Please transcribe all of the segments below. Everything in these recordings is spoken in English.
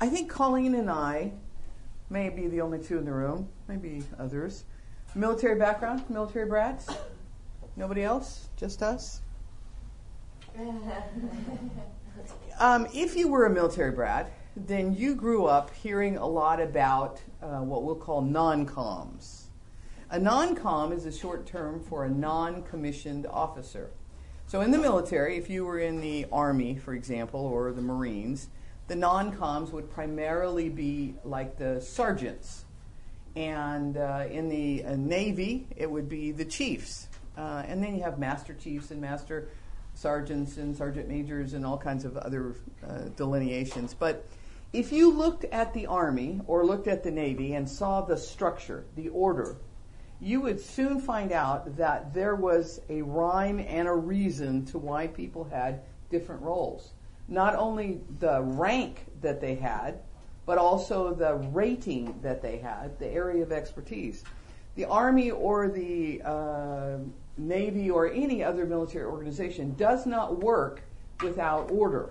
I think Colleen and I may be the only two in the room, maybe others. Military background, military brats? Nobody else? Just us? If you were a military brat, then you grew up hearing a lot about what we'll call non-coms. A non-com is a short term for a non-commissioned officer. So in the military, if you were in the Army, for example, or the Marines, the non-coms would primarily be like the sergeants. And in the Navy, it would be the chiefs. And then you have master chiefs and master sergeants and sergeant majors and all kinds of other delineations. But if you looked at the Army or looked at the Navy and saw the structure, the order, you would soon find out that there was a rhyme and a reason to why people had different roles. Not only the rank that they had, but also the rating that they had, the area of expertise. The Army or the Navy or any other military organization does not work without order.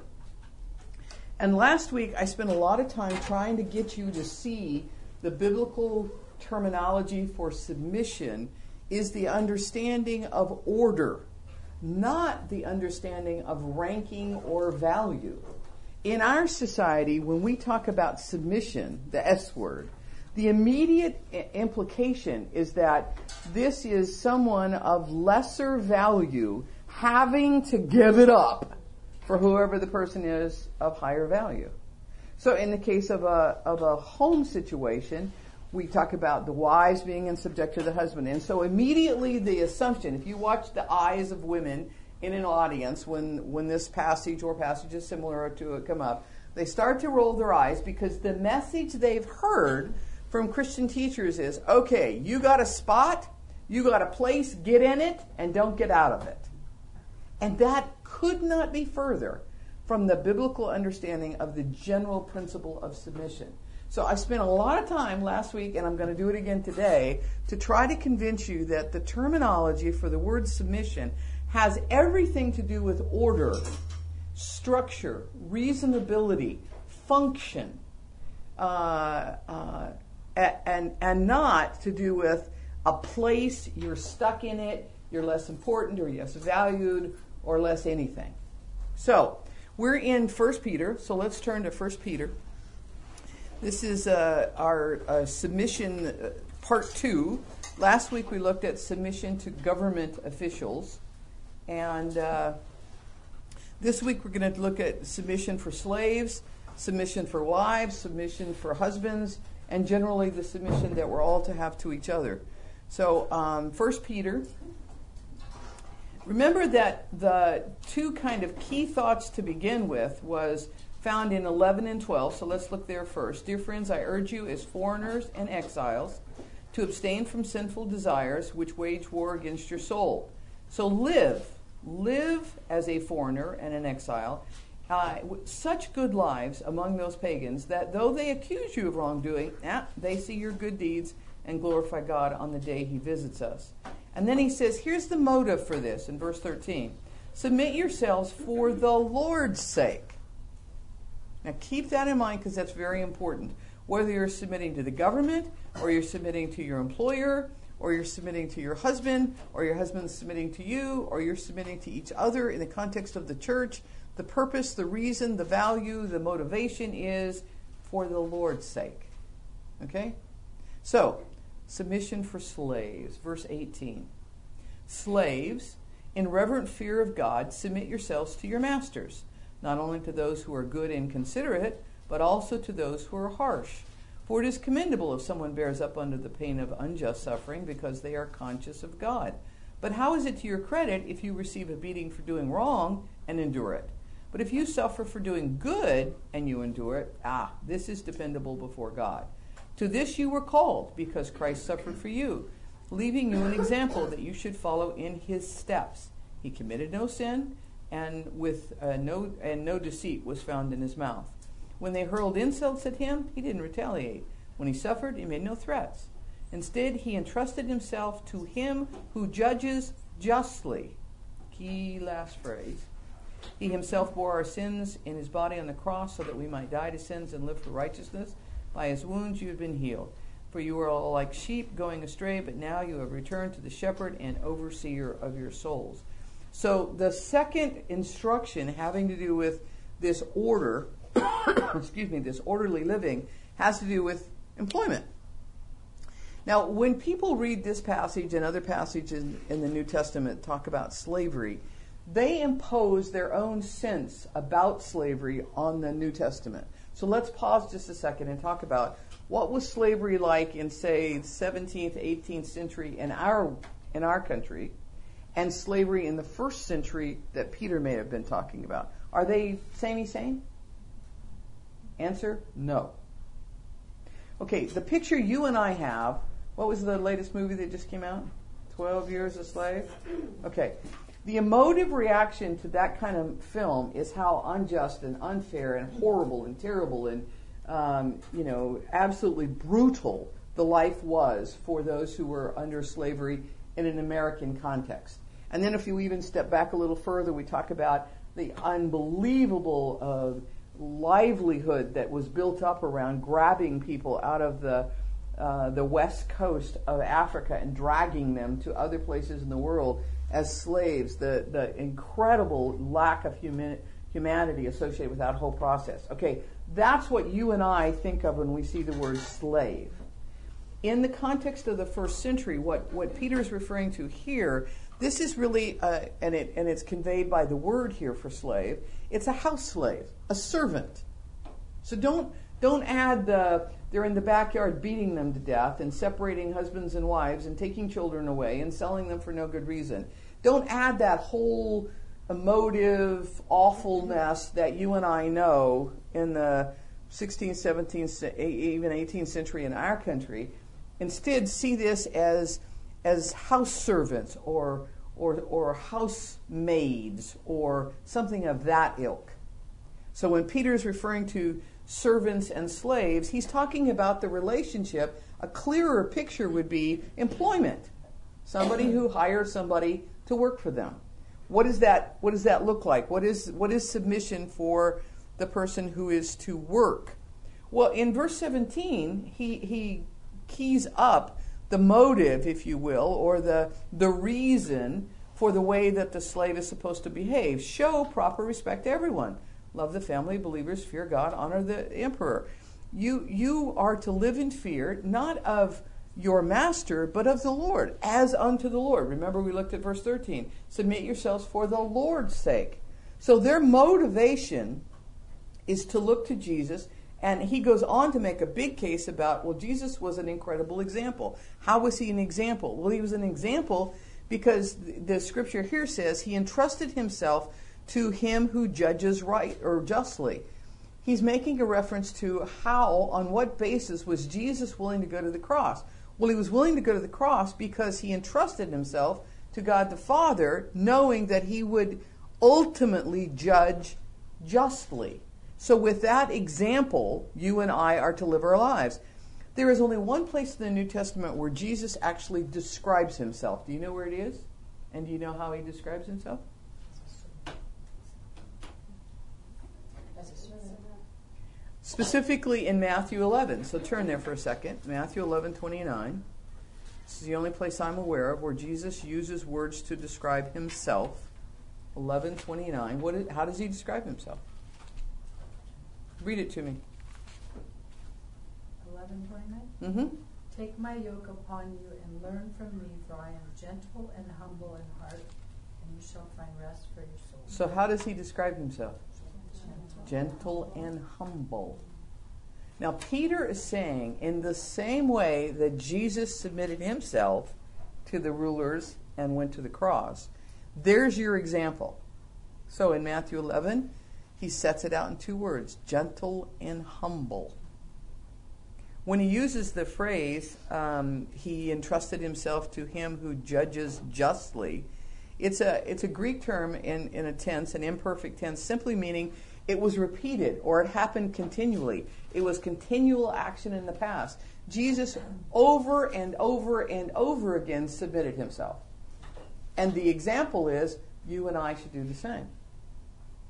And last week I spent a lot of time trying to get you to see the biblical terminology for submission is the understanding of order, not the understanding of ranking or value. In our society, when we talk about submission, the S word, the immediate implication is that this is someone of lesser value having to give it up for whoever the person is of higher value. So in the case of a home situation, we talk about the wives being in subject to the husband. And so immediately the assumption, if you watch the eyes of women in an audience when this passage or passages similar to it come up, they start to roll their eyes because the message they've heard from Christian teachers is, okay, you got a spot, you got a place, get in it, and don't get out of it. And that could not be further from the biblical understanding of the general principle of submission. So I spent a lot of time last week, and I'm going to do it again today, to try to convince you that the terminology for the word submission has everything to do with order, structure, reasonability, function, and not to do with a place, you're stuck in it, you're less important or less valued or less anything. So we're in 1 Peter, so let's turn to 1 Peter. This is our submission part 2. Last week we looked at submission to government officials. And this week we're going to look at submission for slaves, submission for wives, submission for husbands, and generally the submission that we're all to have to each other. So 1 Peter. Remember that the two kind of key thoughts to begin with was found in 11 and 12, so let's look there first. Dear friends, I urge you as foreigners and exiles to abstain from sinful desires which wage war against your soul. So live as a foreigner and an exile, such good lives among those pagans that though they accuse you of wrongdoing, they see your good deeds and glorify God on the day he visits us. And then he says, here's the motive for this in verse 13. Submit yourselves for the Lord's sake. Now keep that in mind because that's very important. Whether you're submitting to the government or you're submitting to your employer or you're submitting to your husband or your husband's submitting to you or you're submitting to each other in the context of the church, the purpose, the reason, the value, the motivation is for the Lord's sake. Okay? So, submission for slaves. Verse 18. Slaves, in reverent fear of God, submit yourselves to your masters, not only to those who are good and considerate, but also to those who are harsh. For it is commendable if someone bears up under the pain of unjust suffering because they are conscious of God. But how is it to your credit if you receive a beating for doing wrong and endure it? But if you suffer for doing good and you endure it, this is dependable before God. To this you were called, because Christ suffered for you, leaving you an example that you should follow in his steps. He committed no sin, and no deceit was found in his mouth. When they hurled insults at him, he didn't retaliate. When he suffered, he made no threats. Instead, he entrusted himself to him who judges justly. Key last phrase. He himself bore our sins in his body on the cross so that we might die to sins and live for righteousness. By his wounds you have been healed. For you were all like sheep going astray, but now you have returned to the shepherd and overseer of your souls. So the second instruction having to do with this order, this orderly living, has to do with employment. Now, when people read this passage and other passages in the New Testament talk about slavery, they impose their own sense about slavery on the New Testament. So let's pause just a second and talk about what was slavery like in, say, 17th, 18th century in our country, and slavery in the first century that Peter may have been talking about. Are they same? Answer, no. Okay, the picture you and I have, what was the latest movie that just came out? 12 Years a Slave? Okay. The emotive reaction to that kind of film is how unjust and unfair and horrible and terrible and, absolutely brutal the life was for those who were under slavery in an American context. And then if you even step back a little further, we talk about the unbelievable livelihood that was built up around grabbing people out of the west coast of Africa and dragging them to other places in the world as slaves, the incredible lack of humanity associated with that whole process. Okay, that's what you and I think of when we see the word slave. In the context of the first century, what Peter's referring to here, this is really, and it's conveyed by the word here for slave, it's a house slave, a servant. So don't add they're in the backyard beating them to death and separating husbands and wives and taking children away and selling them for no good reason. Don't add that whole emotive awfulness that you and I know in the 16th, 17th, even 18th century in our country. Instead, see this as house servants or housemaids or something of that ilk. So when Peter is referring to servants and slaves, he's talking about the relationship. A clearer picture would be employment. Somebody who hires somebody to work for them. What does that look like? What is submission for the person who is to work? Well, in verse 17, he keys up the motive, if you will, or the reason for the way that the slave is supposed to behave. Show proper respect to everyone. Love the family, believers, fear God, honor the emperor. You are to live in fear, not of your master, but of the Lord, as unto the Lord. Remember, we looked at verse 13. Submit yourselves for the Lord's sake. So their motivation is to look to Jesus, and he goes on to make a big case about, well, Jesus was an incredible example. How was he an example? Well, he was an example because the scripture here says he entrusted himself to him who judges right or justly. He's making a reference to how, on what basis was Jesus willing to go to the cross? Well, he was willing to go to the cross because he entrusted himself to God the Father, knowing that he would ultimately judge justly. So with that example, you and I are to live our lives. There is only one place in the New Testament where Jesus actually describes himself. Do you know where it is? And do you know how he describes himself? Specifically in Matthew 11. So turn there for a second. Matthew 11:29. This is the only place I'm aware of where Jesus uses words to describe himself. 11:29. How does he describe himself? Read it to me. 11:29. Mm-hmm. Take my yoke upon you and learn from me, for I am gentle and humble in heart, and you shall find rest for your soul. So how does he describe himself? Gentle and humble. Now, Peter is saying, in the same way that Jesus submitted himself to the rulers and went to the cross, there's your example. So in Matthew 11, he sets it out in two words, gentle and humble. When he uses the phrase, he entrusted himself to him who judges justly, it's a Greek term in a tense, an imperfect tense, simply meaning it was repeated or it happened continually. It was continual action in the past. Jesus over and over and over again submitted himself. And the example is you and I should do the same.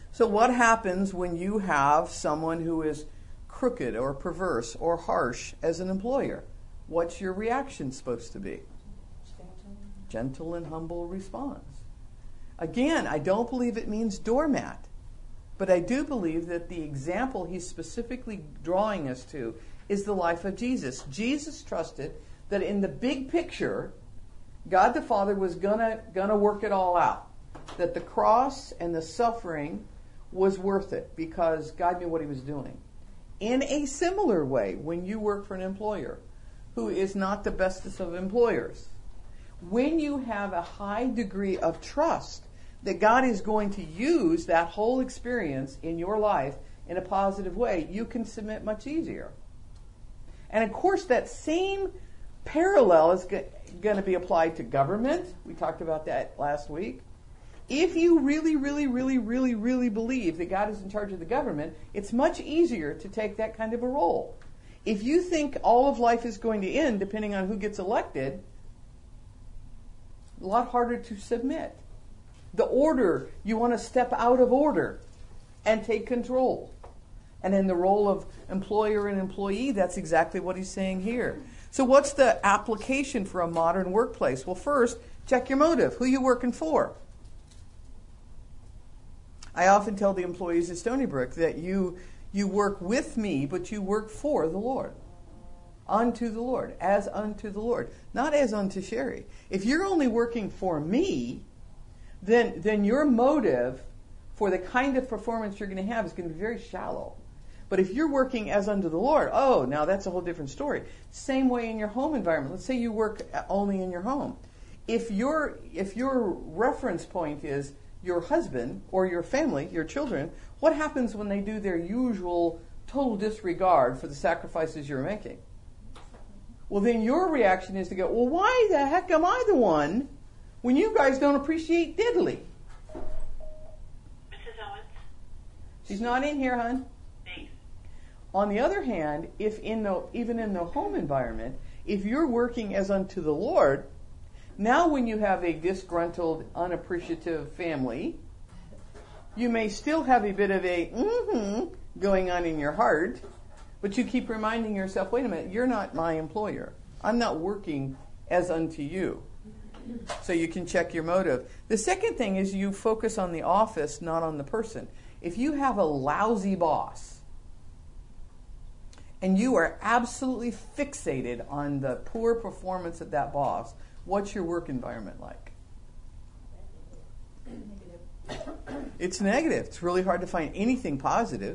So what happens when you have someone who is crooked or perverse or harsh as an employer? What's your reaction supposed to be? Gentle and humble response. Again, I don't believe it means doormat, but I do believe that the example he's specifically drawing us to is the life of Jesus. Jesus trusted that in the big picture, God the Father was gonna work it all out. That the cross and the suffering was worth it because God knew what he was doing. In a similar way, when you work for an employer who is not the bestest of employers, when you have a high degree of trust that God is going to use that whole experience in your life in a positive way, you can submit much easier. And of course, that same parallel is going to be applied to government. We talked about that last week. If you really, really, really, really, really believe that God is in charge of the government, it's much easier to take that kind of a role. If you think all of life is going to end depending on who gets elected, a lot harder to submit. The order, you want to step out of order and take control. And in the role of employer and employee, that's exactly what he's saying here. So what's the application for a modern workplace? Well, first, check your motive. Who are you working for? I often tell the employees at Stony Brook that you work with me, but you work for the Lord. Unto the Lord, as unto the Lord, not as unto Sherry. If you're only working for me, then your motive for the kind of performance you're going to have is going to be very shallow. But if you're working as unto the Lord, oh, now that's a whole different story. Same way in your home environment. Let's say you work only in your home. If your reference point is your husband or your family, your children, what happens when they do their usual total disregard for the sacrifices you're making? Well, then your reaction is to go, well, why the heck am I the one when you guys don't appreciate diddly? Mrs. Owens? She's not in here, hon. Thanks. On the other hand, if even in the home environment, if you're working as unto the Lord, now when you have a disgruntled, unappreciative family, you may still have a bit of a going on in your heart, but you keep reminding yourself, wait a minute, you're not my employer. I'm not working as unto you. So you can check your motive. The second thing is you focus on the office, not on the person. If you have a lousy boss and you are absolutely fixated on the poor performance of that boss, what's your work environment like? It's negative. It's really hard to find anything positive.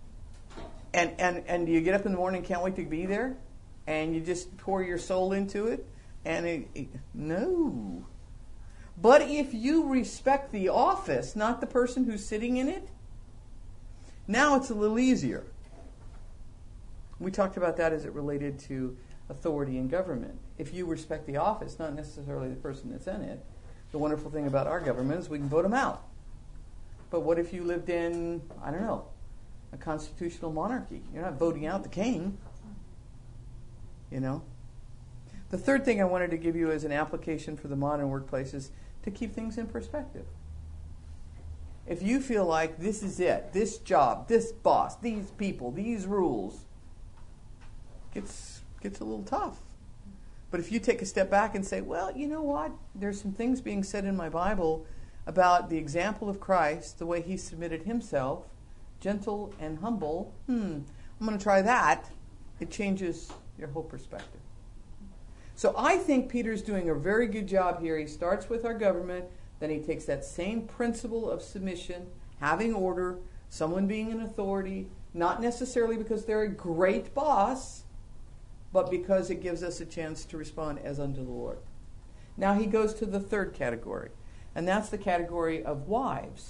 And you get up in the morning and can't wait to be there? And you just pour your soul into it? And no. But if you respect the office, not the person who's sitting in it, now it's a little easier. We talked about that as it related to authority in government. If you respect the office, not necessarily the person that's in it, the wonderful thing about our government is we can vote them out. But what if you lived in, I don't know, a constitutional monarchy? You're not voting out the king. You know? The third thing I wanted to give you as an application for the modern workplace is to keep things in perspective. If you feel like this is it, this job, this boss, these people, these rules, gets a little tough. But if you take a step back and say, well, you know what? There's some things being said in my Bible about the example of Christ, the way he submitted himself, gentle and humble. I'm going to try that. It changes your whole perspective. So I think Peter's doing a very good job here. He starts with our government, then he takes that same principle of submission, having order, someone being an authority, not necessarily because they're a great boss, but because it gives us a chance to respond as unto the Lord. Now he goes to the third category, and that's the category of wives.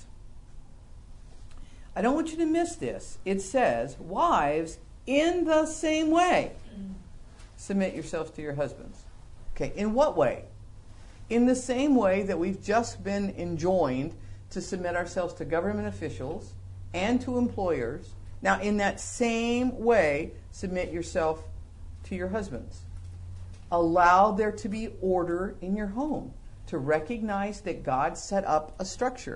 I don't want you to miss this. It says, wives, in the same way, submit yourselves to your husbands. Okay, in what way? In the same way that we've just been enjoined to submit ourselves to government officials and to employers. Now, in that same way, submit yourself to your husbands. Allow there to be order in your home, to recognize that God set up a structure.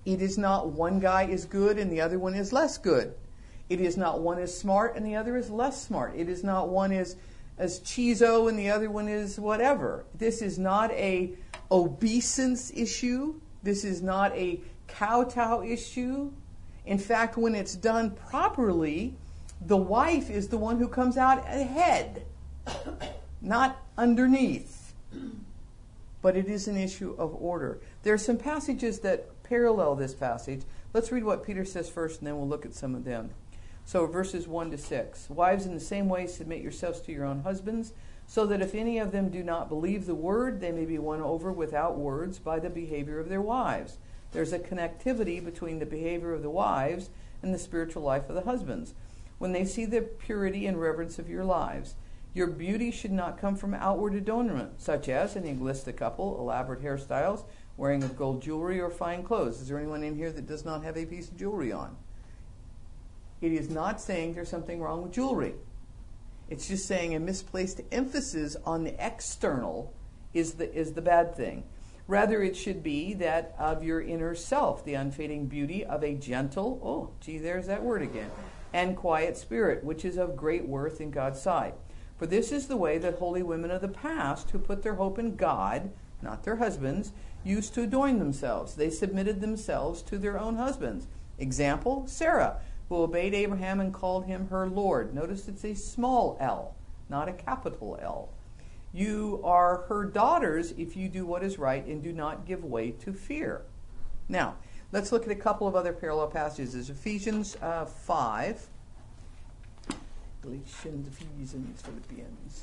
It is not one guy is good and the other one is less good. It is not one is smart and the other is less smart. It is not one is as cheeso and the other one is whatever. This is not a obeisance issue. This is not a kowtow issue. In fact, when it's done properly, the wife is the one who comes out ahead, not underneath. But it is an issue of order. There are some passages that parallel this passage. Let's read what Peter says first, and then we'll look at some of them. So verses 1 to 6. Wives, in the same way, submit yourselves to your own husbands, so that if any of them do not believe the word, they may be won over without words by the behavior of their wives. There's a connectivity between the behavior of the wives and the spiritual life of the husbands. When they see the purity and reverence of your lives, your beauty should not come from outward adornment, such as, and he lists the couple, elaborate hairstyles, wearing of gold jewelry or fine clothes. Is there anyone in here that does not have a piece of jewelry on? It is not saying there's something wrong with jewelry. It's just saying a misplaced emphasis on the external is the bad thing. Rather, it should be that of your inner self, the unfading beauty of a gentle, there's that word again, and quiet spirit, which is of great worth in God's sight. For this is the way that holy women of the past, who put their hope in God, not their husbands, used to adorn themselves. They submitted themselves to their own husbands. Example, Sarah, who obeyed Abraham and called him her Lord. Notice it's a small L, not a capital L. You are her daughters if you do what is right and do not give way to fear. Now, let's look at a couple of other parallel passages. There's Ephesians 5. Galatians, Ephesians, Philippians.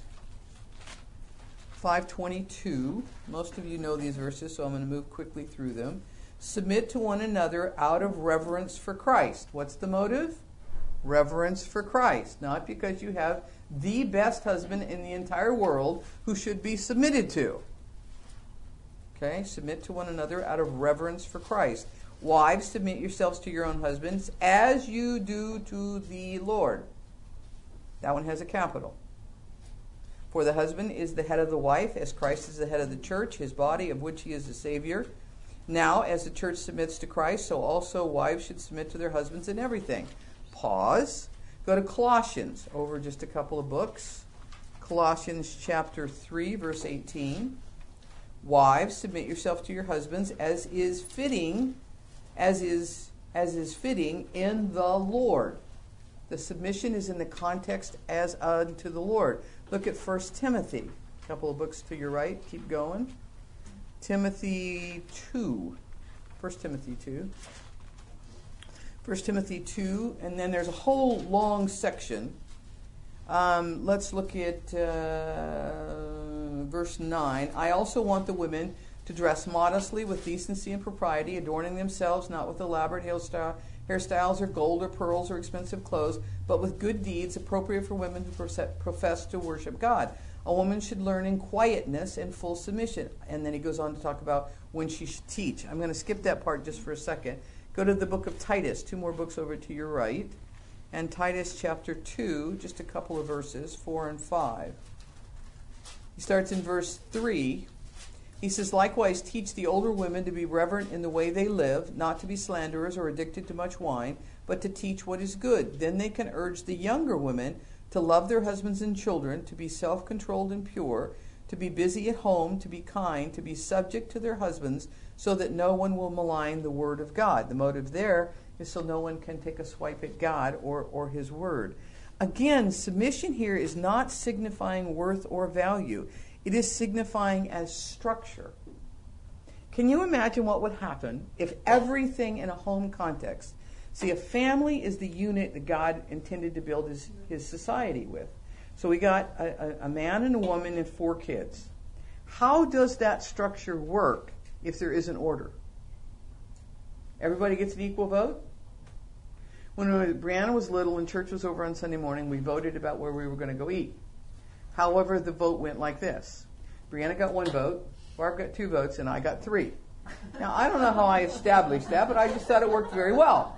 5:22. Most of you know these verses, so I'm going to move quickly through them. Submit to one another out of reverence for Christ. What's the motive? Reverence for Christ. Not because you have the best husband in the entire world who should be submitted to. Okay, submit to one another out of reverence for Christ. Wives, submit yourselves to your own husbands as you do to the Lord. That one has a capital. For the husband is the head of the wife, as Christ is the head of the church, his body, of which he is the Savior. Now, as the church submits to Christ, so also wives should submit to their husbands in everything. Pause. Go to Colossians, over just a couple of books. Colossians chapter 3, verse 18. Wives, submit yourself to your husbands as is fitting in the Lord. The submission is in the context as unto the Lord. Look at 1 Timothy. A couple of books to your right. Keep going. Timothy 2. 1 Timothy 2. 1 Timothy 2, and then there's a whole long section. Let's look at verse 9. I also want the women to dress modestly with decency and propriety, adorning themselves not with elaborate hairstyles or gold or pearls or expensive clothes, but with good deeds appropriate for women who profess to worship God. A woman should learn in quietness and full submission. And then he goes on to talk about when she should teach. I'm going to skip that part just for a second. Go to the book of Titus, 2 more books over to your right. And Titus chapter 2, just a couple of verses, 4 and 5. He starts in verse 3. He says, likewise, teach the older women to be reverent in the way they live, not to be slanderers or addicted to much wine, but to teach what is good. Then they can urge the younger women to love their husbands and children, to be self-controlled and pure, to be busy at home, to be kind, to be subject to their husbands, so that no one will malign the word of God. The motive there is so no one can take a swipe at God or his word. Again, submission here is not signifying worth or value. It is signifying as structure. Can you imagine what would happen if everything in a home context, see, a family is the unit that God intended to build his society with. So we got a man and a woman and 4 kids. How does that structure work if there isn't order? Everybody gets an equal vote? When Brianna was little and church was over on Sunday morning, we voted about where we were going to go eat. However, the vote went like this. Brianna got 1 vote, Barb got 2 votes, and I got 3. Now, I don't know how I established that, but I just thought it worked very well.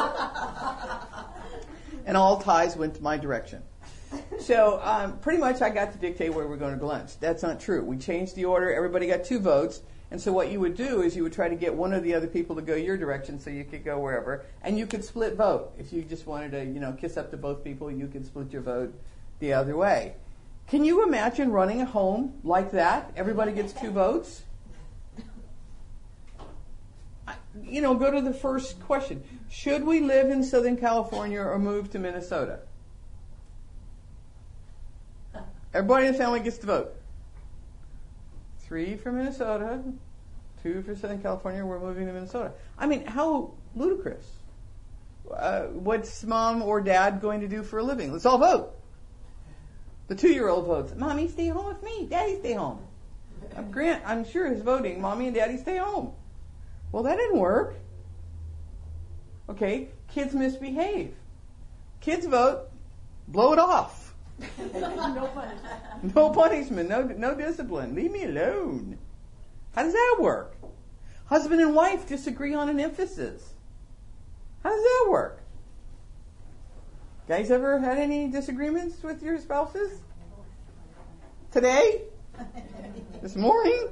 And all ties went to my direction. So pretty much I got to dictate where we're going to lunch. That's not true. We changed the order. Everybody got 2 votes. And so what you would do is you would try to get one of the other people to go your direction so you could go wherever. And you could split vote. If you just wanted to, kiss up to both people, you could split your vote the other way. Can you imagine running a home like that? Everybody gets 2 votes? Go to the first question. Should we live in Southern California or move to Minnesota? Everybody in the family gets to vote. 3 for Minnesota, 2 for Southern California. We're moving to Minnesota. I mean, how ludicrous. What's mom or dad going to do for a living? Let's all vote. The 2-year-old votes. Mommy, stay home with me. Daddy, stay home. Grant, I'm sure, is voting. Mommy and Daddy, stay home. Well, that didn't work. Okay, kids misbehave. Kids vote, blow it off. No punishment. No punishment, no discipline. Leave me alone. How does that work? Husband and wife disagree on an emphasis. How does that work? Guys ever had any disagreements with your spouses? Today? This morning?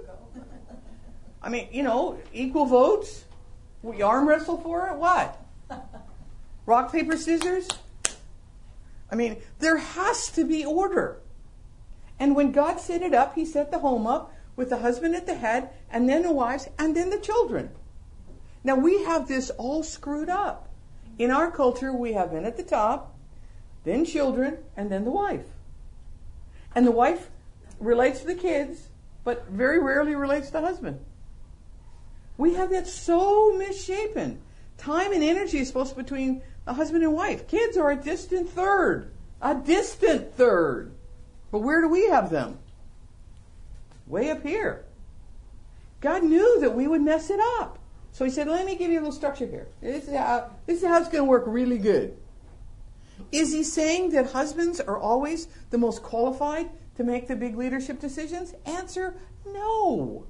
I mean, equal votes? We arm wrestle for it? What? Rock, paper, scissors? I mean, there has to be order. And when God set it up, He set the home up with the husband at the head, and then the wives, and then the children. Now, we have this all screwed up. In our culture, we have men at the top, then children, and then the wife. And the wife relates to the kids, but very rarely relates to the husband. We have that so misshapen. Time and energy is supposed to be between the husband and wife. Kids are a distant third. A distant third. But where do we have them? Way up here. God knew that we would mess it up. So He said, let me give you a little structure here. This is how it's going to work really good. Is He saying that husbands are always the most qualified to make the big leadership decisions? Answer, no.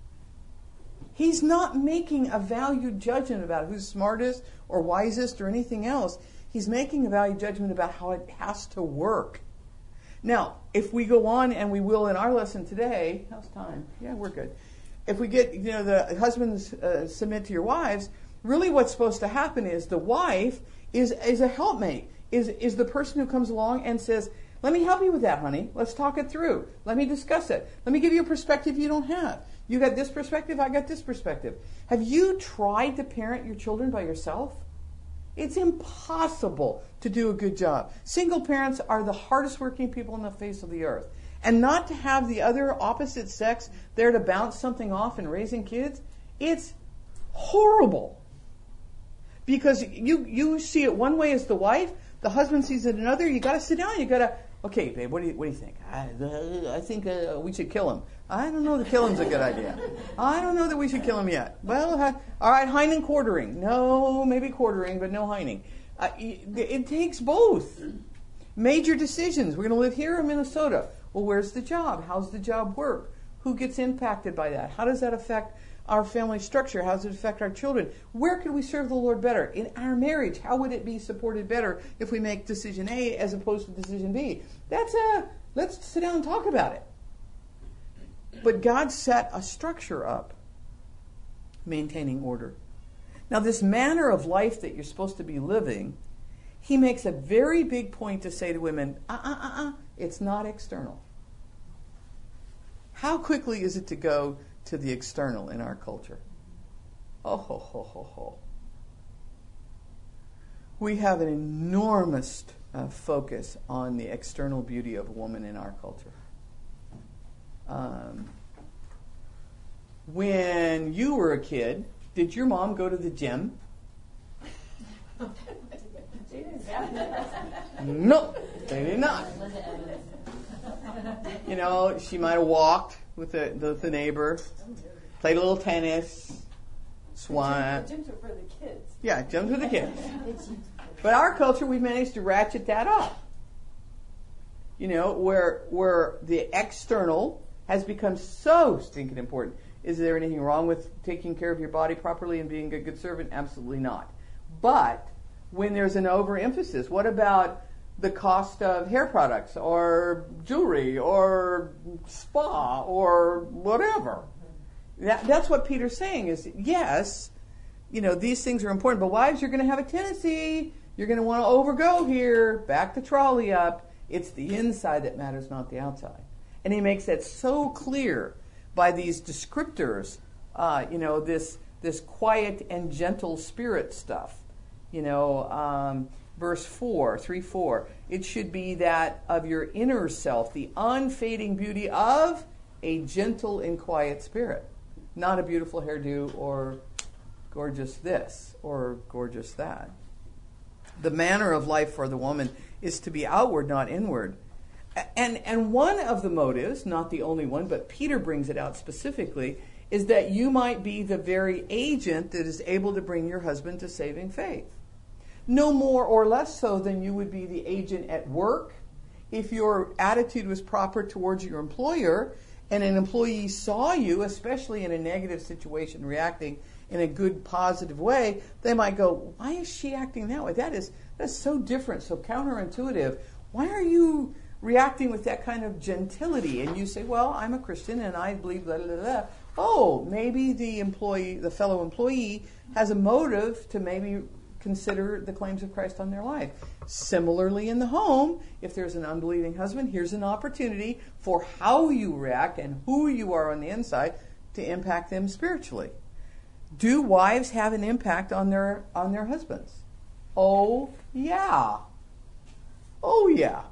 He's not making a valued judgment about who's smartest or wisest or anything else. He's making a valued judgment about how it has to work. Now, if we go on, and we will in our lesson today, how's time? Yeah, we're good. If we get, the husbands submit to your wives, really what's supposed to happen is the wife is a helpmate, is the person who comes along and says, let me help you with that, honey. Let's talk it through. Let me discuss it. Let me give you a perspective you don't have. You got this perspective, I got this perspective. Have you tried to parent your children by yourself? It's impossible to do a good job. Single parents are the hardest working people on the face of the earth. And not to have the other opposite sex there to bounce something off in raising kids, it's horrible. Because you see it one way as the wife, the husband sees it another, you got to sit down, you got to, okay, babe, what do you think? I think we should kill him. I don't know that killing's a good idea. I don't know that we should kill him yet. Well, all right, hining, quartering. No, maybe quartering, but no hining. It takes both. Major decisions. We're going to live here in Minnesota. Well, where's the job? How's the job work? Who gets impacted by that? How does that affect our family structure? How does it affect our children? Where can we serve the Lord better? In our marriage, how would it be supported better if we make decision A as opposed to decision B? Let's sit down and talk about it. But God set a structure up, maintaining order. Now, this manner of life that you're supposed to be living, He makes a very big point to say to women, it's not external. How quickly is it to go to the external in our culture? Oh, ho, ho, ho, ho. We have an enormous focus on the external beauty of a woman in our culture. When you were a kid, did your mom go to the gym? No, they did not. She might have walked with the neighbor, played a little tennis, swam. Gyms are for the kids. Yeah, gyms for the kids. But our culture, we've managed to ratchet that up. Where the external has become so stinking important. Is there anything wrong with taking care of your body properly and being a good servant? Absolutely not. But when there's an overemphasis, what about the cost of hair products or jewelry or spa or whatever? That's what Peter's saying is, yes, these things are important, but wives, you're going to have a tendency. You're going to want to overgo here. Back the trolley up. It's the inside that matters, not the outside. And he makes that so clear by these descriptors, this quiet and gentle spirit stuff. Verse 4, it should be that of your inner self, the unfading beauty of a gentle and quiet spirit. Not a beautiful hairdo or gorgeous this or gorgeous that. The manner of life for the woman is to be outward, not inward. And one of the motives, not the only one, but Peter brings it out specifically, is that you might be the very agent that is able to bring your husband to saving faith. No more or less so than you would be the agent at work. If your attitude was proper towards your employer and an employee saw you, especially in a negative situation, reacting in a good, positive way, they might go, why is she acting that way? That's so different, so counterintuitive. Why are you reacting with that kind of gentility? And you say, well, I'm a Christian and I believe blah, blah, blah. Oh, maybe the fellow employee has a motive to maybe consider the claims of Christ on their life. Similarly in the home, if there's an unbelieving husband, here's an opportunity for how you react and who you are on the inside to impact them spiritually. Do wives have an impact on their husbands? Oh, yeah. Oh, yeah.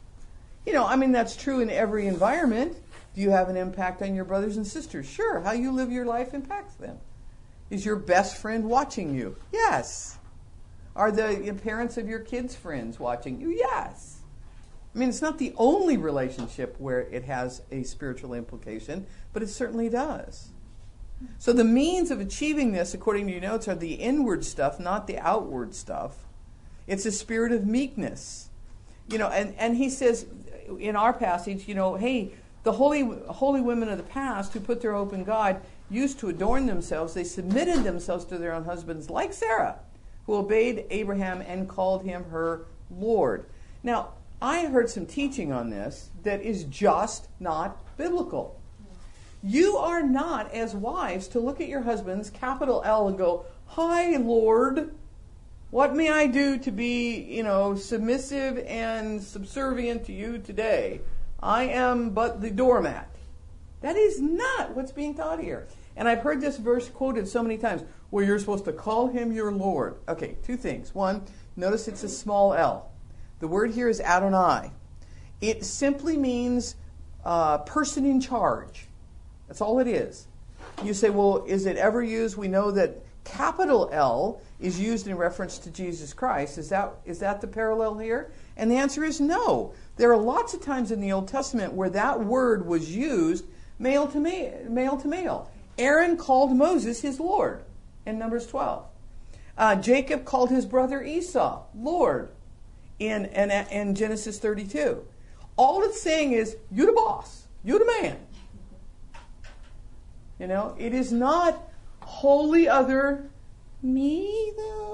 That's true in every environment. Do you have an impact on your brothers and sisters? Sure. How you live your life impacts them. Is your best friend watching you? Yes. Are the parents of your kids' friends watching you? Yes. It's not the only relationship where it has a spiritual implication, but it certainly does. So the means of achieving this, according to your notes, are the inward stuff, not the outward stuff. It's a spirit of meekness. And he says in our passage, hey, the holy women of the past who put their hope in God used to adorn themselves. They submitted themselves to their own husbands, like Sarah, who obeyed Abraham and called him her Lord. Now, I heard some teaching on this that is just not biblical. You are not, as wives, to look at your husbands, capital L, and go, hi, Lord, what may I do to be, submissive and subservient to you today? I am but the doormat. That is not what's being taught here. And I've heard this verse quoted so many times. Well, you're supposed to call him your Lord. Okay, two things. One, notice it's a small L. The word here is Adonai. It simply means person in charge. That's all it is. You say, well, is it ever used? We know that capital L is used in reference to Jesus Christ. Is that the parallel here? And the answer is no. There are lots of times in the Old Testament where that word was used male to male. Aaron called Moses his Lord in Numbers 12. Jacob called his brother Esau Lord in Genesis 32. All it's saying is, you the boss, you the man. It is not wholly other, me.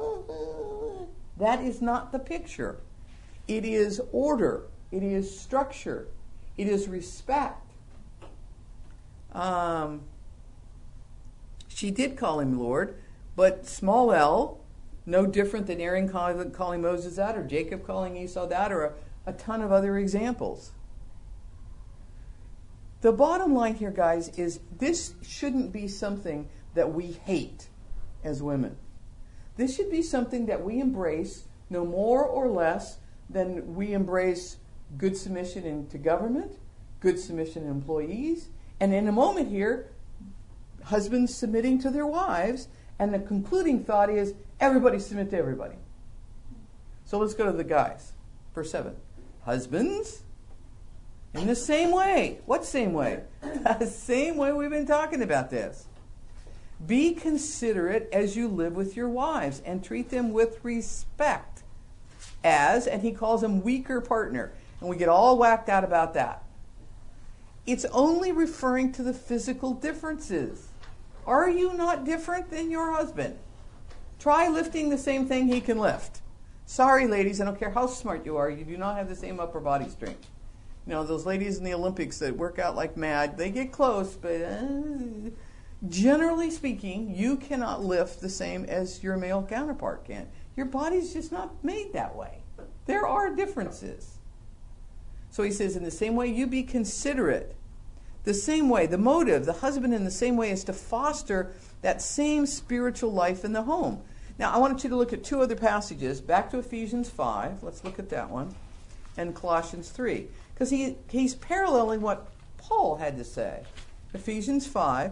That is not the picture. It is order. It is structure. It is respect. She did call him Lord, but small L, no different than Aaron calling Moses that, or Jacob calling Esau that, or a ton of other examples. The bottom line here, guys, is this shouldn't be something that we hate as women. This should be something that we embrace no more or less than we embrace good submission to government, good submission to employees, and in a moment here, husbands submitting to their wives, and the concluding thought is everybody submit to everybody. So let's go to the guys. Verse 7. Husbands, in the same way. What same way? The same way we've been talking about this. Be considerate as you live with your wives and treat them with respect as, and he calls them weaker partner. And we get all whacked out about that. It's only referring to the physical differences. Are you not different than your husband? Try lifting the same thing he can lift. Sorry, ladies, I don't care how smart you are, you do not have the same upper body strength. Those ladies in the Olympics that work out like mad, they get close, but Generally speaking, you cannot lift the same as your male counterpart can. Your body's just not made that way. There are differences. So he says, in the same way, you be considerate. The same way, the motive, the husband in the same way is to foster that same spiritual life in the home. Now, I wanted you to look at two other passages. Back to Ephesians 5. Let's look at that one. And Colossians 3. Because he's paralleling what Paul had to say. Ephesians 5,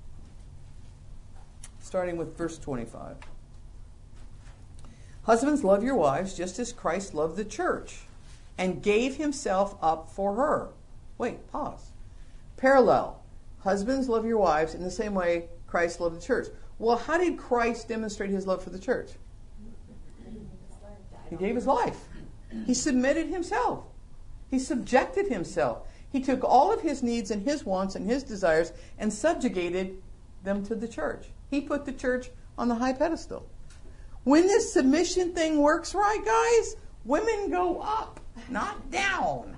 starting with verse 25. Husbands, love your wives just as Christ loved the church and gave himself up for her. Wait, pause. Parallel. Husbands, love your wives in the same way Christ loved the church. Well, how did Christ demonstrate his love for the church? He gave his life. He submitted himself. He subjected himself. He took all of his needs and his wants and his desires and subjugated them to the church. He put the church on the high pedestal. When this submission thing works right, guys, women go up, not down.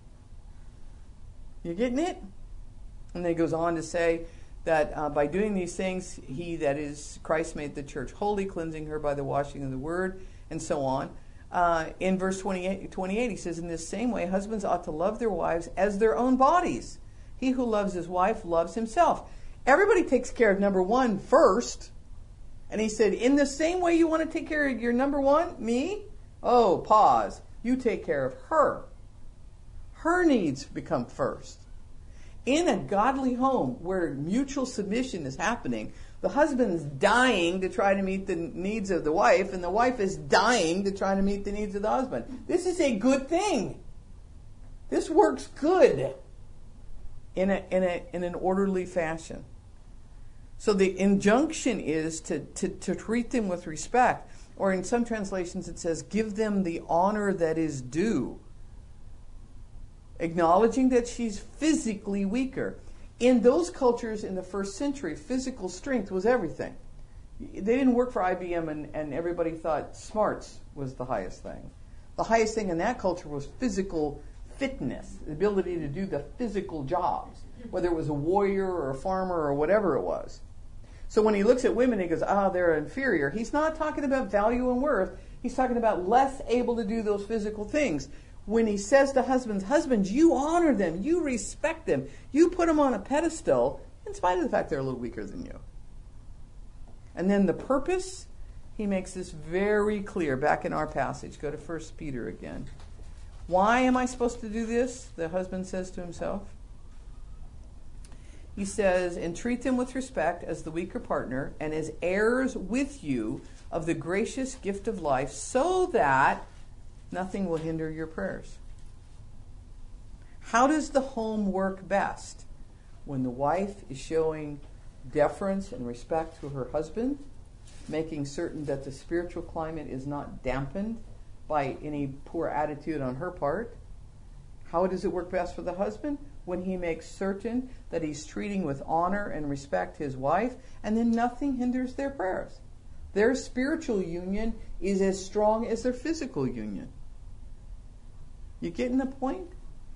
You getting it? And then he goes on to say that by doing these things, he, that is, Christ made the church holy, cleansing her by the washing of the word, and so on. In verse 28, he says, in this same way, husbands ought to love their wives as their own bodies. He who loves his wife loves himself. Everybody takes care of number one first. And he said, in the same way you want to take care of your number one, me? Oh, pause. You take care of her. Her needs become first. In a godly home where mutual submission is happening, the husband's dying to try to meet the needs of the wife, and the wife is dying to try to meet the needs of the husband. This is a good thing. This works good in an orderly fashion. So the injunction is to treat them with respect. Or in some translations it says, give them the honor that is due. Acknowledging that she's physically weaker. In those cultures in the first century, physical strength was everything. They didn't work for IBM and everybody thought smarts was the highest thing. The highest thing in that culture was physical fitness, the ability to do the physical jobs, whether it was a warrior or a farmer or whatever it was. So when he looks at women, he goes, they're inferior. He's not talking about value and worth. He's talking about less able to do those physical things. When he says to husbands, you honor them, you respect them, you put them on a pedestal, in spite of the fact they're a little weaker than you. And then the purpose, he makes this very clear back in our passage. Go to 1 Peter again. Why am I supposed to do this? The husband says to himself. He says, and treat them with respect as the weaker partner and as heirs with you of the gracious gift of life, so that nothing will hinder your prayers. How does the home work best? When the wife is showing deference and respect to her husband, making certain that the spiritual climate is not dampened by any poor attitude on her part. How does it work best for the husband? When he makes certain that he's treating with honor and respect his wife, and then nothing hinders their prayers. Their spiritual union is as strong as their physical union. You getting the point?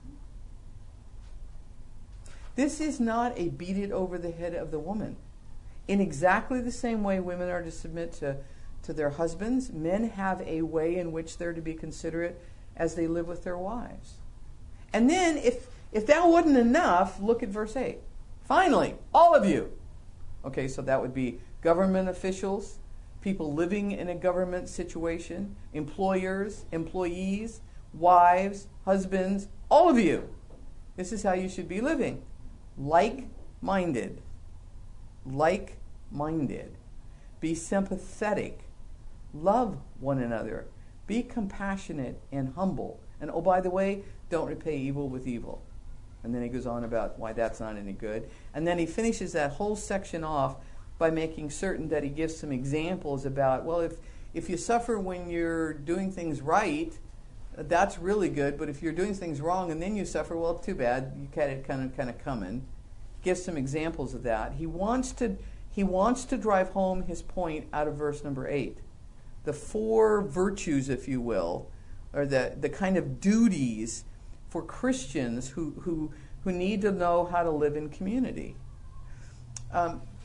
This is not a beat it over the head of the woman. In exactly the same way women are to submit to their husbands, men have a way in which they're to be considerate as they live with their wives. And then if that wasn't enough, look at verse 8. Finally, all of you. Okay, so that would be government officials, people living in a government situation, employers, employees, wives, husbands, all of you. This is how you should be living. Like-minded. Like-minded. Be sympathetic. Love one another. Be compassionate and humble. And oh, by the way, don't repay evil with evil. And then he goes on about why that's not any good. And then he finishes that whole section off by making certain that he gives some examples about, well, if you suffer when you're doing things right, that's really good. But if you're doing things wrong and then you suffer, well, too bad. You had it kind of coming. Gives some examples of that. He wants to drive home his point out of verse number 8. The 4 virtues, if you will, or the kind of duties for Christians who need to know how to live in community.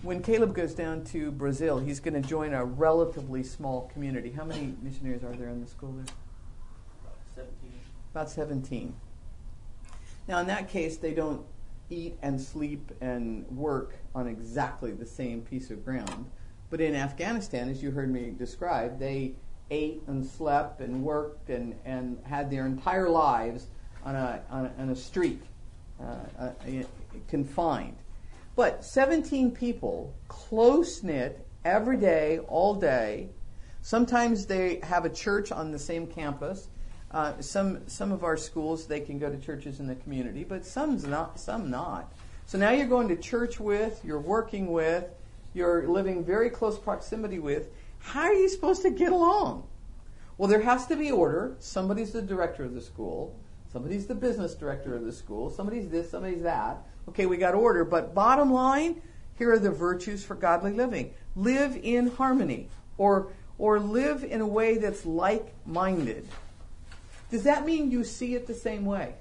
when Caleb goes down to Brazil, he's going to join a relatively small community. How many missionaries are there in the school there? 17. About 17. Now, in that case, they don't eat and sleep and work on exactly the same piece of ground. But in Afghanistan, as you heard me describe, they ate and slept and worked and had their entire lives on a street, confined. But 17 people, close-knit, every day, all day. Sometimes they have a church on the same campus. Some of our schools, they can go to churches in the community, but some not. So now you're going to church with, you're working with, you're living very close proximity with. How are you supposed to get along? Well, there has to be order. Somebody's the director of the school. Somebody's the business director of the school. Somebody's this, somebody's that. Okay, we got order. But bottom line, here are the virtues for godly living. Live in harmony, or live in a way that's like-minded. Does that mean you see it the same way?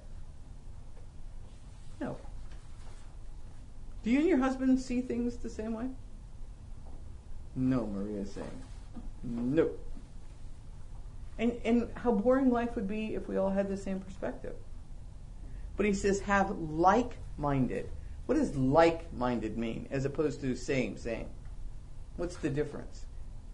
No. Do you and your husband see things the same way? No, Maria's saying. No. And how boring life would be if we all had the same perspective. But he says, have like-minded. What does like-minded mean as opposed to same? What's the difference?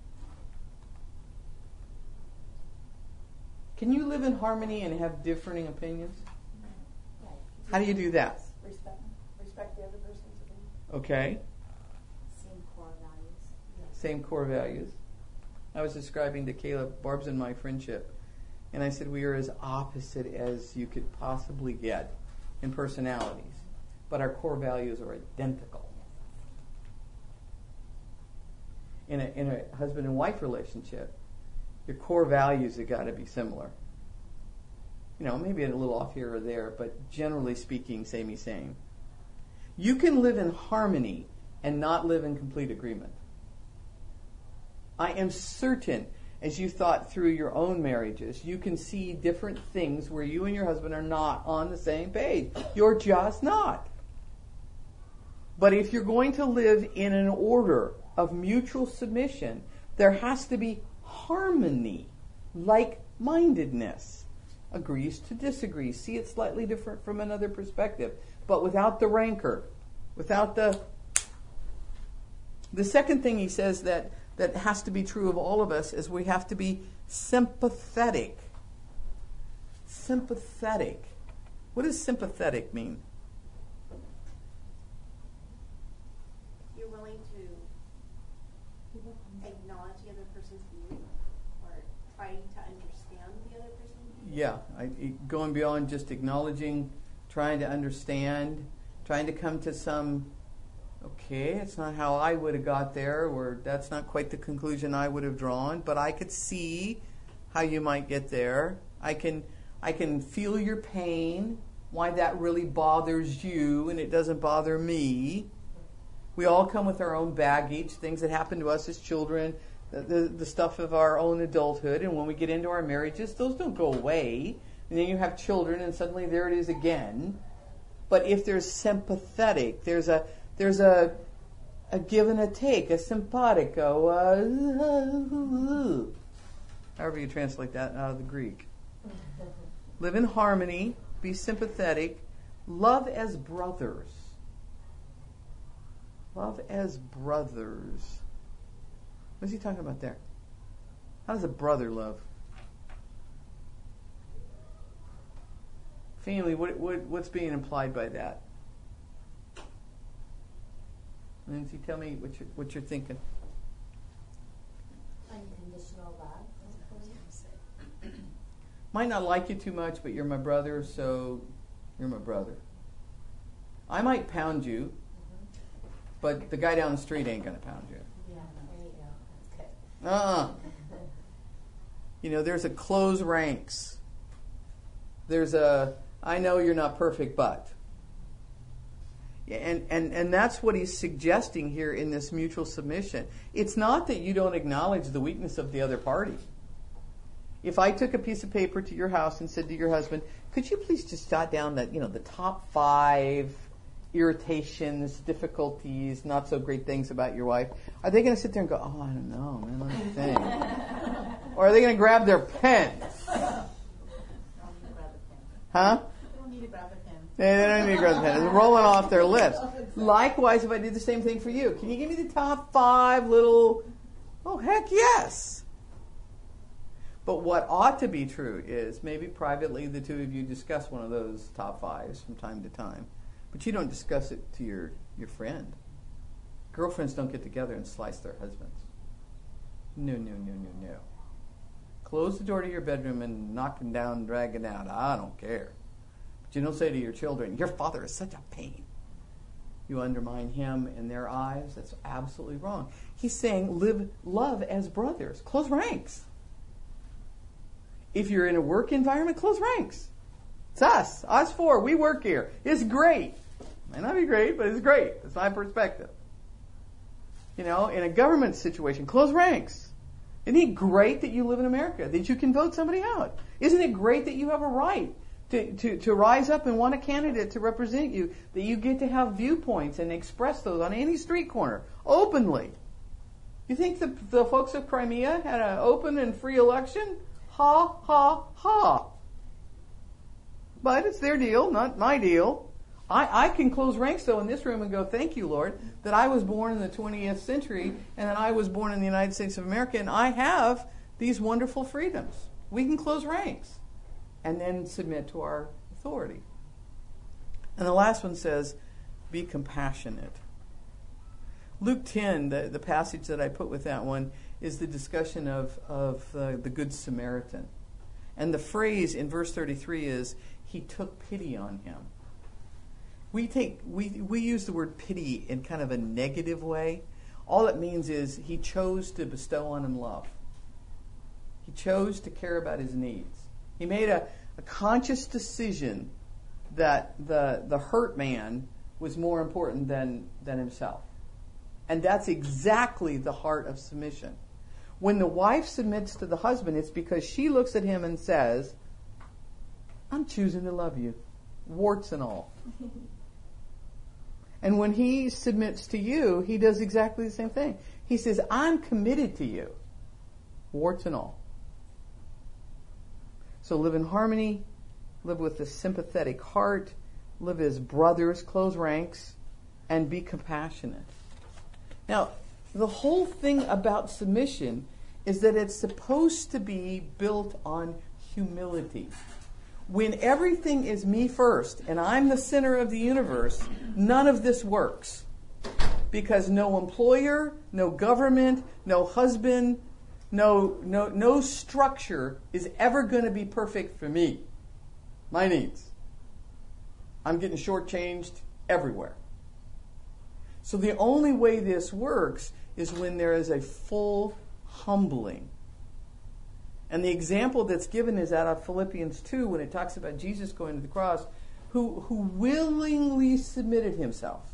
Can you live in harmony and have differing opinions? How do you do that? Respect the other person's opinion. Okay. Same core values. Same core values. I was describing to Caleb, Barb's and my friendship, and I said we are as opposite as you could possibly get in personalities, but our core values are identical. In a husband and wife relationship, your core values have got to be similar. You know, maybe a little off here or there, but generally speaking, same. You can live in harmony and not live in complete agreement. I am certain, as you thought through your own marriages, you can see different things where you and your husband are not on the same page. You're just not. But if you're going to live in an order of mutual submission, there has to be harmony, like-mindedness, agrees to disagree, see it slightly different from another perspective, but without the rancor, without the second thing he says that has to be true of all of us is we have to be sympathetic. Sympathetic. What does sympathetic mean? You're willing to acknowledge the other person's view or trying to understand the other person's view? Yeah, going beyond just acknowledging, trying to understand, trying to come to some, okay, it's not how I would have got there, or that's not quite the conclusion I would have drawn, but I could see how you might get there. I can feel your pain, why that really bothers you and it doesn't bother me. We all come with our own baggage, things that happen to us as children, the stuff of our own adulthood, and when we get into our marriages, those don't go away. And then you have children and suddenly there it is again. But if there's sympathetic, there's a give and a take, a simpatico, however you translate that out of the Greek. Live in harmony, be sympathetic, love as brothers. Love as brothers. What's he talking about there? How does a brother love? Family, what's being implied by that? Lindsay, tell me what you're thinking. Unconditional love. Might not like you too much, but you're my brother, so you're my brother. I might pound you, but the guy down the street ain't going to pound you. Yeah, there you go. That's good. You know, there's a close ranks. There's a, I know you're not perfect, but. And that's what he's suggesting here in this mutual submission. It's not that you don't acknowledge the weakness of the other party. If I took a piece of paper to your house and said to your husband, could you please just jot down that, the top 5 irritations, difficulties, not so great things about your wife, are they going to sit there and go, oh, I don't know, man, let me think? Or are they going to grab their pens? Huh? They don't need to grab a pen. They don't need to grab the pen. It's rolling off their lips. Likewise, if I did the same thing for you, can you give me the top 5 little, oh, heck yes. But what ought to be true is maybe privately the two of you discuss one of those top 5s from time to time. But you don't discuss it to your friend. Girlfriends don't get together and slice their husbands. No. Close the door to your bedroom and knock him down and drag it out. I don't care. But you don't say to your children, your father is such a pain. You undermine him in their eyes. That's absolutely wrong. He's saying live love as brothers. Close ranks. If you're in a work environment, close ranks. It's us 4. We work here. It's great. Might not be great, but it's great. It's my perspective. In a government situation, close ranks. Isn't it great that you live in America, that you can vote somebody out? Isn't it great that you have a right to rise up and want a candidate to represent you, that you get to have viewpoints and express those on any street corner, openly? You think the folks of Crimea had an open and free election? Ha, ha, ha. But it's their deal, not my deal. I can close ranks, though, in this room and go, thank you, Lord, that I was born in the 20th century and that I was born in the United States of America, and I have these wonderful freedoms. We can close ranks and then submit to our authority. And the last one says, be compassionate. Luke 10, the passage that I put with that one, is the discussion of the Good Samaritan. And the phrase in verse 33 is, he took pity on him. We use the word pity in kind of a negative way. All it means is he chose to bestow on him love. He chose to care about his needs. He made a conscious decision that the hurt man was more important than himself. And that's exactly the heart of submission. When the wife submits to the husband, it's because she looks at him and says, I'm choosing to love you, warts and all. And when he submits to you, he does exactly the same thing. He says, I'm committed to you, warts and all. So live in harmony, live with a sympathetic heart, live as brothers, close ranks, and be compassionate. Now, the whole thing about submission is that it's supposed to be built on humility. When everything is me first and I'm the center of the universe, none of this works. Because no employer, no government, no husband, no structure is ever going to be perfect for me. My needs. I'm getting shortchanged everywhere. So the only way this works is when there is a full humbling. And the example that's given is out of Philippians 2 when it talks about Jesus going to the cross, who willingly submitted himself.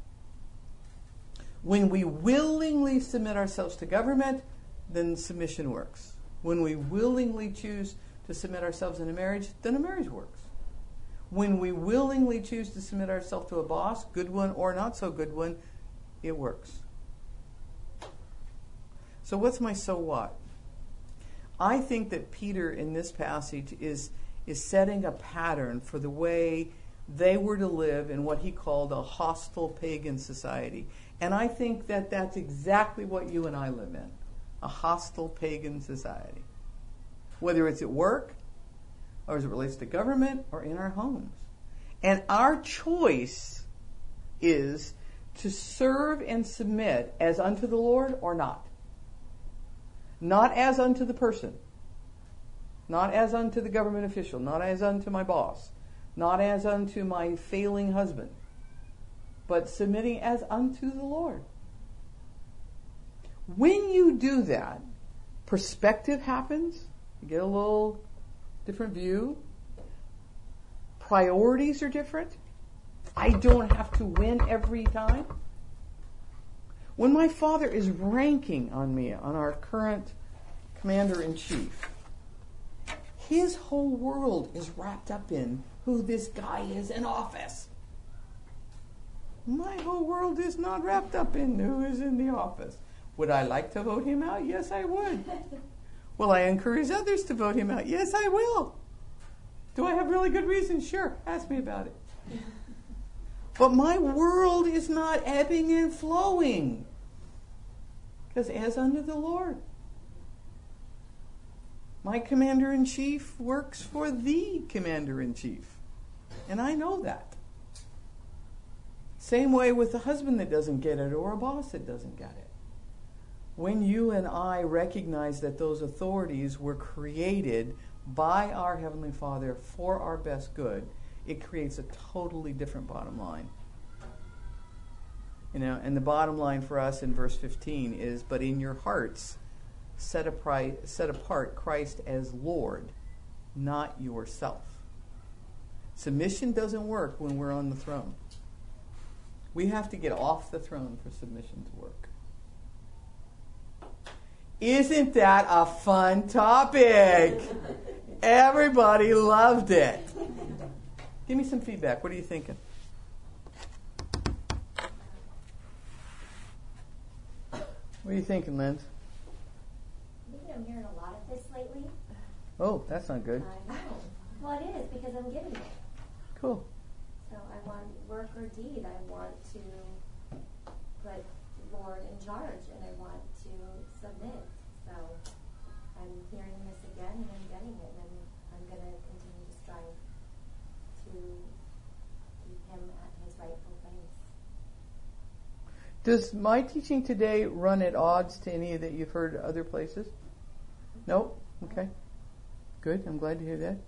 When we willingly submit ourselves to government, then submission works. When we willingly choose to submit ourselves in a marriage, then a marriage works. When we willingly choose to submit ourselves to a boss, good one or not so good one, it works. So what's my so what? I think that Peter in this passage is setting a pattern for the way they were to live in what he called a hostile pagan society. And I think that that's exactly what you and I live in, a hostile pagan society. Whether it's at work, or as it relates to government, or in our homes. And our choice is to serve and submit as unto the Lord or not. Not as unto the person. Not as unto the government official. Not as unto my boss. Not as unto my failing husband. But submitting as unto the Lord. When you do that, perspective happens. You get a little different view. Priorities are different. I don't have to win every time. When my father is ranking on me, on our current commander-in-chief, his whole world is wrapped up in who this guy is in office. My whole world is not wrapped up in who is in the office. Would I like to vote him out? Yes, I would. Will I encourage others to vote him out? Yes, I will. Do I have really good reasons? Sure. Ask me about it. But my world is not ebbing and flowing. Because as unto the Lord. My commander-in-chief works for the commander-in-chief. And I know that. Same way with a husband that doesn't get it or a boss that doesn't get it. When you and I recognize that those authorities were created by our Heavenly Father for our best good, it creates a totally different bottom line. And the bottom line for us in verse 15 is, but in your hearts set apart Christ as Lord, not yourself. Submission doesn't work when we're on the throne. We have to get off the throne for submission to work. Isn't that a fun topic? Everybody loved it. Give me some feedback. What are you thinking? What are you thinking, Linz? Maybe I'm hearing a lot of this lately. Oh, that's not good. I know. Well, it is because I'm getting it. Cool. So I want work or deed. I want to put Lord in charge, and I want to submit. So I'm hearing this again, and I'm getting it, and I'm going to continue to strive to keep him at his rightful place. Does my teaching today run at odds to any that you've heard other places? Nope. Okay. Good. I'm glad to hear that.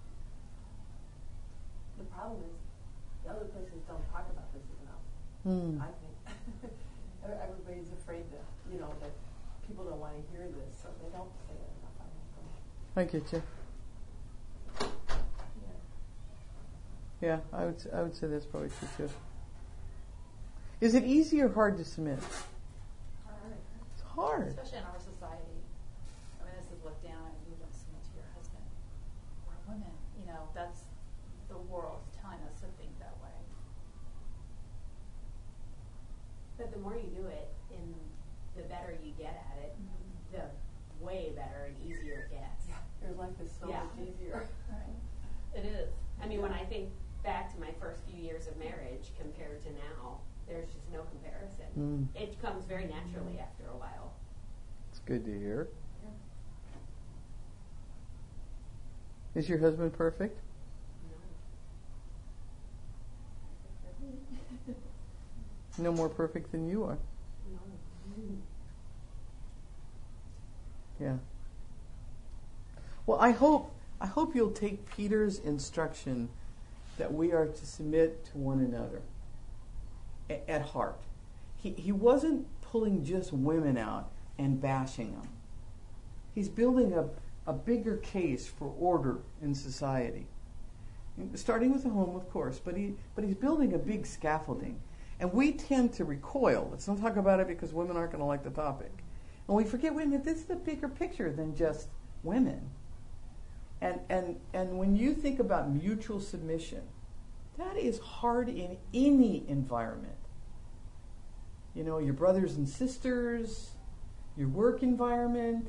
The problem is the other places don't talk about this enough. I think everybody's afraid that that people don't want to hear this, so they don't say it enough. I get you. Yeah, I would say that's probably true too. Is it easy or hard to submit? Hard. It's hard. Especially in our society. I mean, this is looked down and you don't submit to your husband. We're women. That's the world telling us to think that way. But the more you do it, the better you get at it, the way better and easier it gets. Yeah, your life is so much easier. Right. It is. I mean, when I think back to my first few years of marriage compared to now, there's just no comparison. It comes very naturally after a while. It's good to hear. Is your husband perfect? No more perfect than you are. No. Yeah. Well, I hope you'll take Peter's instruction that we are to submit to one another at heart. He wasn't pulling just women out and bashing them. He's building a bigger case for order in society. Starting with the home, of course, but he's building a big scaffolding. And we tend to recoil. Let's not talk about it because women aren't going to like the topic. And we forget, wait a minute, this is a bigger picture than just women. And when you think about mutual submission, that is hard in any environment. Your brothers and sisters, your work environment,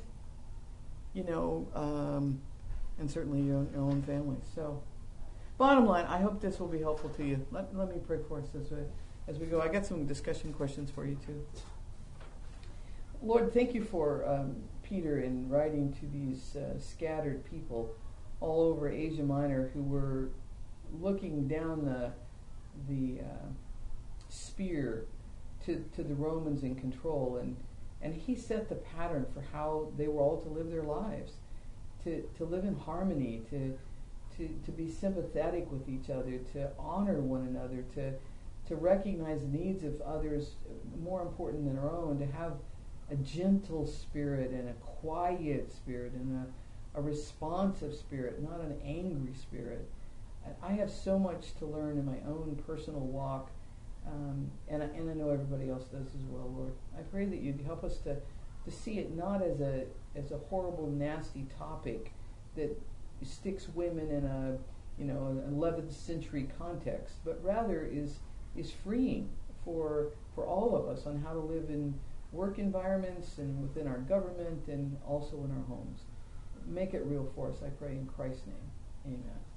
and certainly your own family. So, bottom line, I hope this will be helpful to you. Let me pray for us as we go. I got some discussion questions for you too. Lord, thank you for Peter in writing to these scattered people all over Asia Minor who were looking down the spear to the Romans in control, and he set the pattern for how they were all to live their lives, to live in harmony, to be sympathetic with each other, to honor one another, to recognize the needs of others more important than our own, to have a gentle spirit and a quiet spirit and a responsive spirit, not an angry spirit. I have so much to learn in my own personal walk, and I know everybody else does as well, Lord. I pray that you'd help us to see it not as a horrible, nasty topic that sticks women in an 11th century context, but rather is is freeing for all of us on how to live in work environments and within our government and also in our homes. Make it real for us, I pray in Christ's name. Amen.